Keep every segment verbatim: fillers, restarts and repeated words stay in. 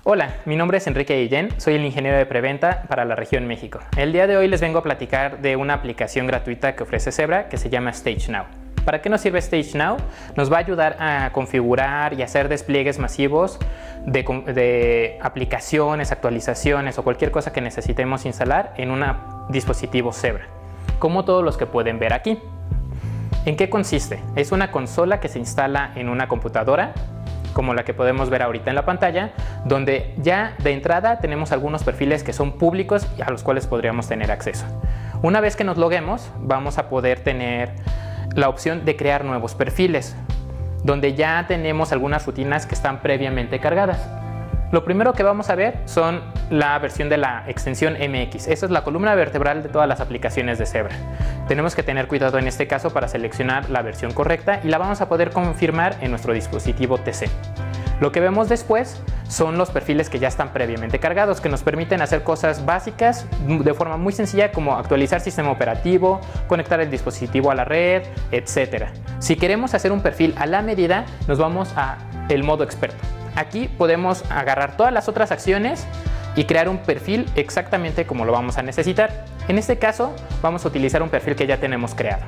Hola, mi nombre es Enrique Guillén, soy el ingeniero de preventa para la región México. El día de hoy les vengo a platicar de una aplicación gratuita que ofrece Zebra que se llama StageNow. ¿Para qué nos sirve StageNow? Nos va a ayudar a configurar y hacer despliegues masivos de, de aplicaciones, actualizaciones o cualquier cosa que necesitemos instalar en un dispositivo Zebra, como todos los que pueden ver aquí. ¿En qué consiste? Es una consola que se instala en una computadora, como la que podemos ver ahorita en la pantalla, donde ya de entrada tenemos algunos perfiles que son públicos y a los cuales podríamos tener acceso. Una vez que nos loguemos, vamos a poder tener la opción de crear nuevos perfiles, donde ya tenemos algunas rutinas que están previamente cargadas. Lo primero que vamos a ver son la versión de la extensión M X. Esa es la columna vertebral de todas las aplicaciones de Zebra. Tenemos que tener cuidado en este caso para seleccionar la versión correcta y la vamos a poder confirmar en nuestro dispositivo T C. Lo que vemos después son los perfiles que ya están previamente cargados, que nos permiten hacer cosas básicas de forma muy sencilla, como actualizar sistema operativo, conectar el dispositivo a la red, etcétera. Si queremos hacer un perfil a la medida, nos vamos a el modo experto. Aquí podemos agarrar todas las otras acciones y crear un perfil exactamente como lo vamos a necesitar. En este caso, vamos a utilizar un perfil que ya tenemos creado.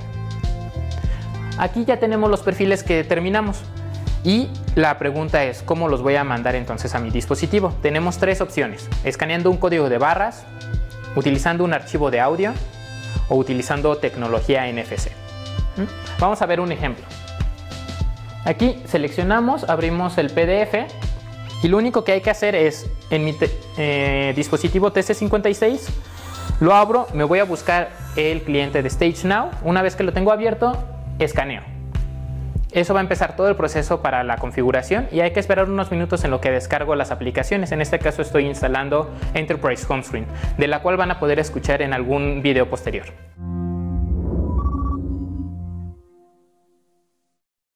Aquí ya tenemos los perfiles que terminamos. Y la pregunta es, ¿cómo los voy a mandar entonces a mi dispositivo? Tenemos tres opciones: escaneando un código de barras, utilizando un archivo de audio o utilizando tecnología N F C. Vamos a ver un ejemplo. Aquí seleccionamos, abrimos el P D F y lo único que hay que hacer es, en mi eh, dispositivo T C cincuenta y seis, lo abro, me voy a buscar el cliente de StageNow. Una vez que lo tengo abierto, escaneo. Eso va a empezar todo el proceso para la configuración y hay que esperar unos minutos en lo que descargo las aplicaciones. En este caso estoy instalando Enterprise Home Screen, de la cual van a poder escuchar en algún video posterior.